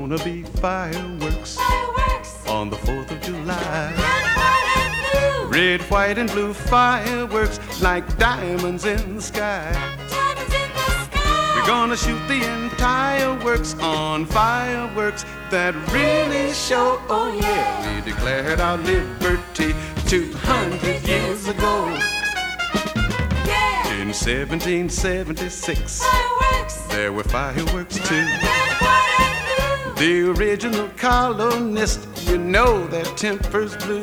gonna be fireworks, on the 4th of July. Red, white, and blue fireworks like diamonds in the sky. We're gonna shoot the entire works on fireworks that really show, oh yeah, we declared our liberty 200 years ago. In 1776, there were fireworks too. The original colonists, you know their tempers blew.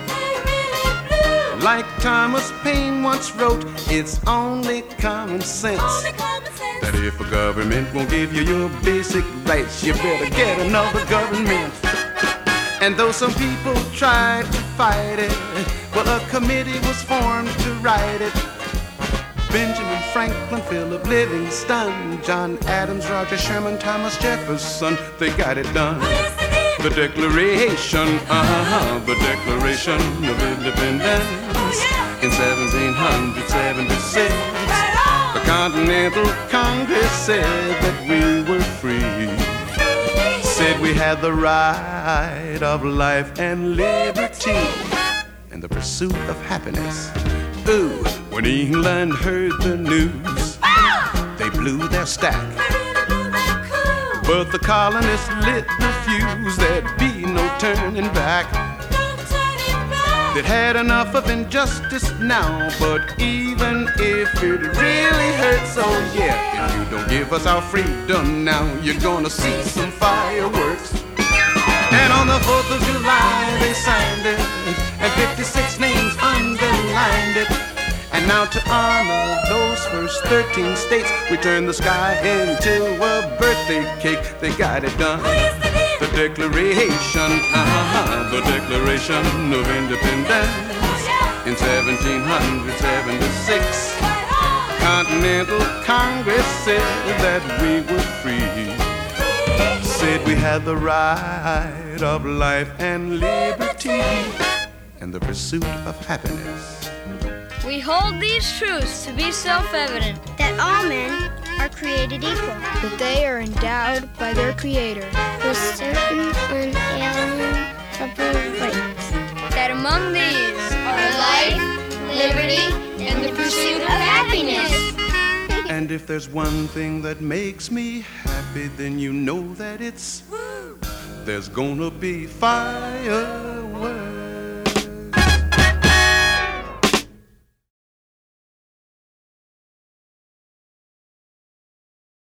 Like Thomas Paine once wrote, it's only common sense that if a government won't give you your basic rights, you better get another government. And though some people tried to fight it, well, a committee was formed to write it. Benjamin Franklin, Philip Livingston, John Adams, Roger Sherman, Thomas Jefferson, they got it done. The Declaration, the Declaration of Independence in 1776. The Continental Congress said that we were free. Said we had the right of life and liberty and the pursuit of happiness. Ooh, when England heard the news, they blew their stack. But the colonists lit the fuse, there'd be no turning back. They'd had enough of injustice now, but even if it really hurts, oh yeah, if you don't give us our freedom now, you're gonna see some fireworks. And on the 4th of July they signed it, and 56 names underlined it. And now to honor those first 13 states, we turn the sky into a birthday cake. They got it done. The Declaration, the Declaration of Independence in 1776. Continental Congress said that we were free. Said we had the right of life and liberty and the pursuit of happiness. We hold these truths to be self-evident, that all men are created equal, that they are endowed by their Creator with certain unalienable rights, that among these are life, liberty, and the pursuit of happiness. And if there's one thing that makes me happy, then you know that it's there's gonna be fire